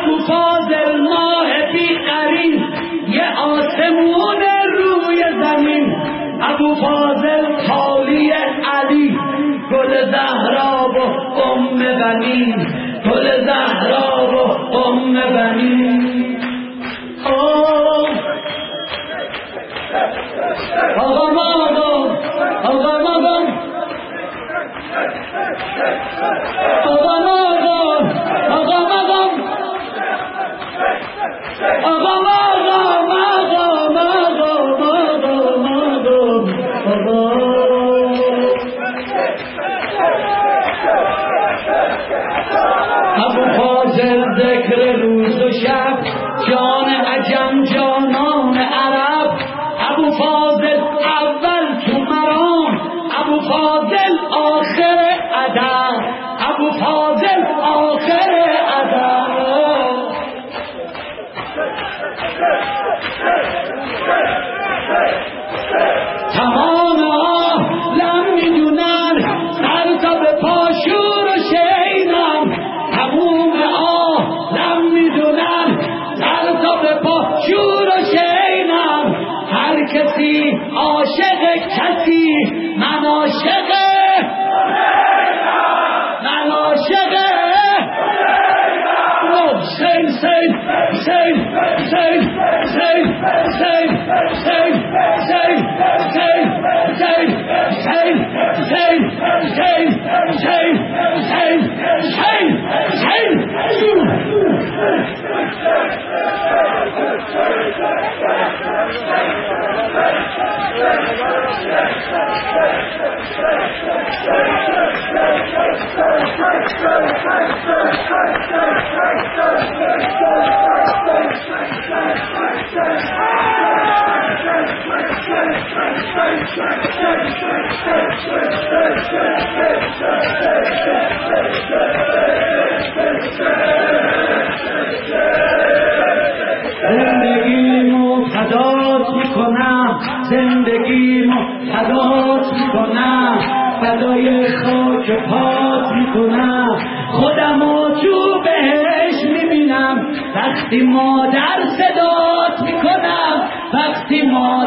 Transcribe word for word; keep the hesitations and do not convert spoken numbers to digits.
ابو فاضل ماه بی قرین، یه آسمون روی زمین. ابو فاضل حالی علی، گل زهرا و ام بنی، گل زهرا و ام بنی. آقا مادم، آقا مادم، آقا مادم، آقا مادم، آقا مادم، آقا مادم، آقا مادم. ابو فاضل ذکر روز و شب، جان عجم جانان عرب. ابو فاضل اول تو مرام، ابو فاضل آخر ادب، ابو فاضل آخر ادب. تمام عالم میدونن سر تا به پا شور و شینم. تمام عالم میدونن سر تا به پا شور و شینم. هر کسی عاشق کسی، من عاشق، من عاشق حسین، حسین، حسین، حسین، حسین، حسین، حسین، حسین، حسین، حسین، حسین، حسین، حسین، حسین، حسین، حسین، حسین. زندگیمو فدات میکنم، زندگیمو فدات میکنم، فدای خاک پات میکنم. خودمو تو بهش میبینم وقتی مادر صدات میکنم، وقتی مادر